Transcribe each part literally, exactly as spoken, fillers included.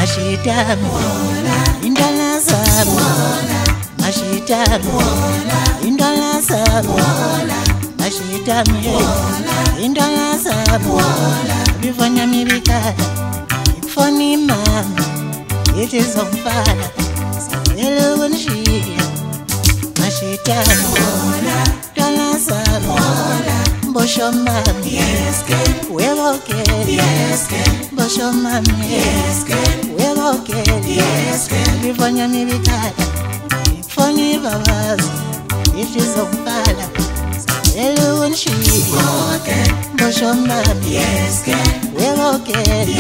mashitami indala zami mashitami indala zami mashitami indala zami bivanya mibikala ifoni mama ithi zongifala sabelo kunishiya mashitami indala zami mbosho mami weboke mbosho mami weboke bivanya mibikala ifoni babazi ithi zongifala sabelo kunishiya mbosho mami weboke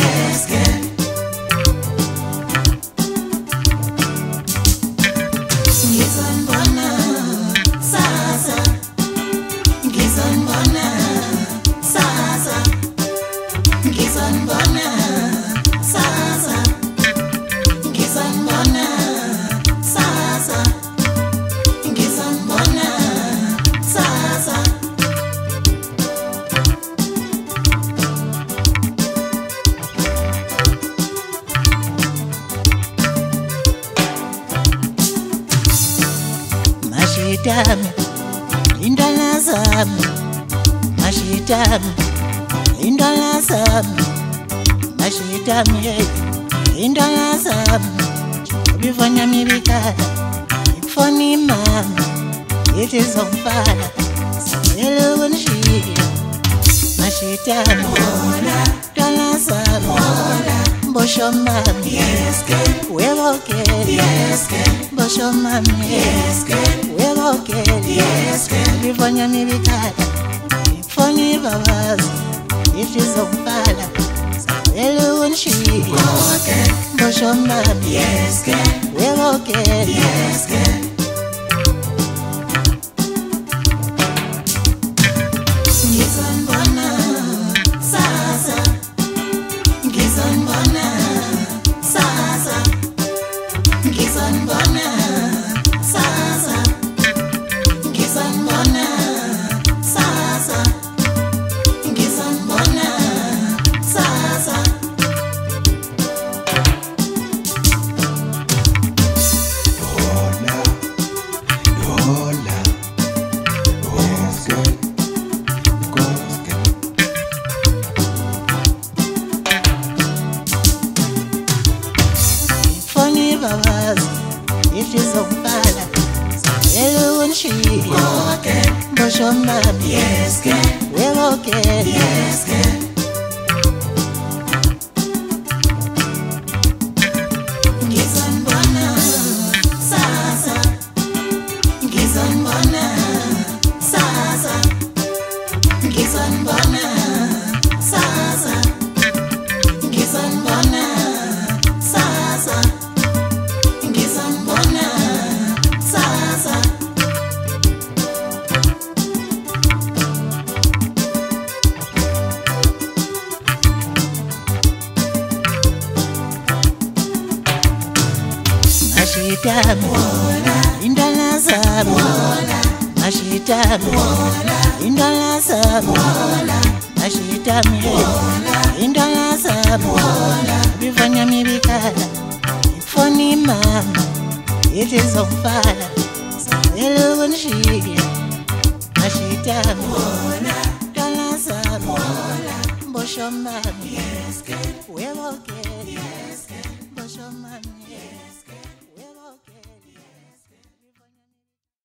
ngizonibona sasa ngizonibona sasa ngizonibona sasa ngizonibona sasa ngizonibona sasa mashitami indala zami mashitami indala zami mashitami indala zami bivanya mibikala ifoni mama ithi zongifala sabelo kunishiya mashitami indala zami mbosho mami weboke mbosho mami weboke bivanya mibikala ifoni babazi ithi zongifala sabelo kunishiya mbosho mami weboke ngizonibona sasa ngizonibona sasa ngizonibona sasa ngizonibona sasa ngizonibona sasa hola hola Goske Goske ifoni babazi ithi zongifala sabelo kunishiya mbosho mami weboke ngizonibona sasa ngizonibona sasa ngizonibona sasa ngizonibona sasa ngizonibona sasa mashitami indala zami mashitami indala zami mashitami indala zami bivanya mibikala ifoni mama ithi zongifala sabelo kunishiya mashitami indala zami mbosho mami weboke